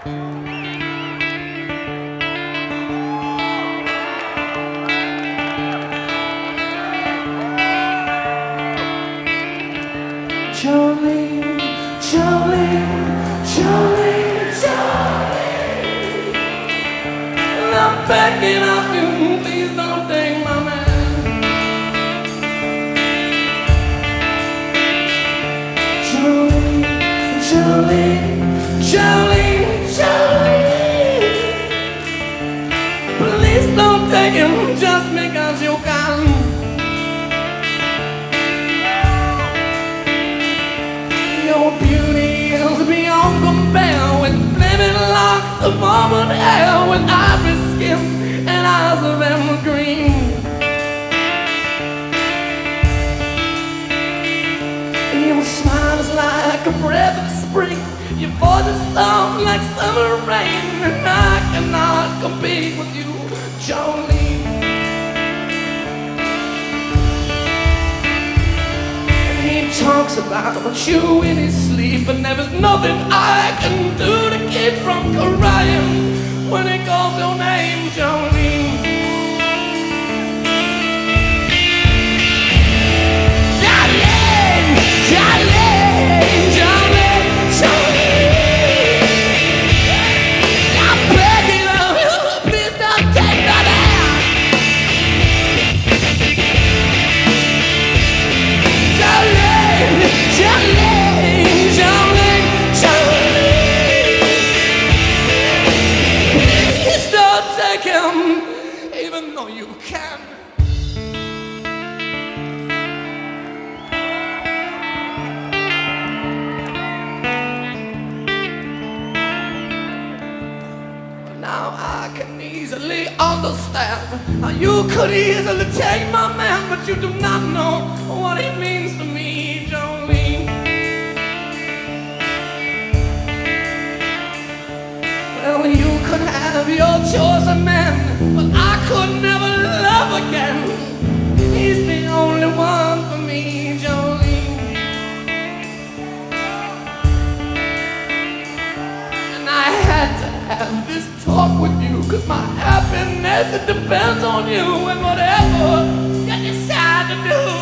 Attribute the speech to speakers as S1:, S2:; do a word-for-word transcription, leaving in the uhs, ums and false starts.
S1: Jolene, Jolene, Jolene, Jolene, I'm begging of you, please don't take my man. Jolene, Jolene, Jolene, Jolene, please don't take him just because you can. Your beauty is beyond compare, with flaming locks of auburn hair, with ivory skin and eyes of emerald green. Your smile is like a breath of spring, your voice is soft like summer rain, and I cannot compete with you, Jolene. He talks about you in his sleep, and there is nothing I can do to keep from crying when he calls your name, Jolene. Jolene, Jolene, Jolene, Jolene, I'm begging of you, please don't take that out. Jolene, Jolene, Jolene, please don't take him, even though you can. Now I can easily understand how you could easily take my man, but you do not know what he means to me, Jolene. Well, you could have your choice of man, but I could never love again. He's the only one for me, Jolene. And I had to have this talk with you, cause my happiness, it depends on you, and whatever you decide to do,